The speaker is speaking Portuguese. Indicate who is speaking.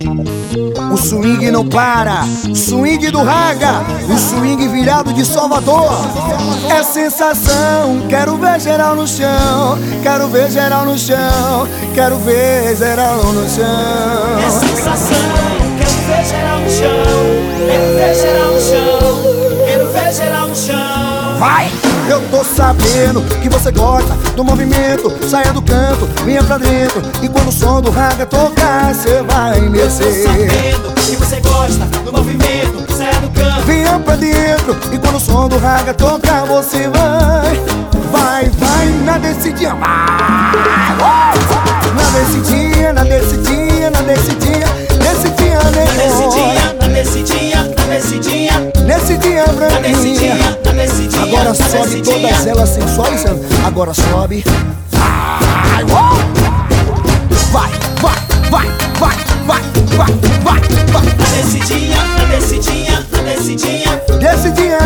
Speaker 1: O swing não para, swing do Raga, o swing virado de Salvador. É sensação, quero ver geral no chão, quero ver geral no chão, quero ver geral no chão.
Speaker 2: É sensação, quero ver geral no chão, quero ver geral no chão, quero ver geral no chão.
Speaker 1: Vai! Eu tô sabendo que você gosta do movimento. Saia do canto, venha pra dentro, e quando o som do Raga tocar, cê vai mexer.
Speaker 2: Eu tô sabendo que você gosta do movimento. Saia do canto,
Speaker 1: venha pra dentro, e quando o som do Raga tocar, você vai. Vai, vai, na descidinha, vai! Na descidinha, na descidinha, na descidinha, descidinha,
Speaker 2: na descidinha, na descidinha, na descidinha,
Speaker 1: descidinha
Speaker 2: na descidinha,
Speaker 1: branquinha.
Speaker 2: na descidinha.
Speaker 1: Agora sobe todas elas sensuais. Agora sobe. Vai, vai, vai, vai, vai, vai, vai, vai.
Speaker 2: Na descidinha, na descidinha, na descidinha,
Speaker 1: Descidinha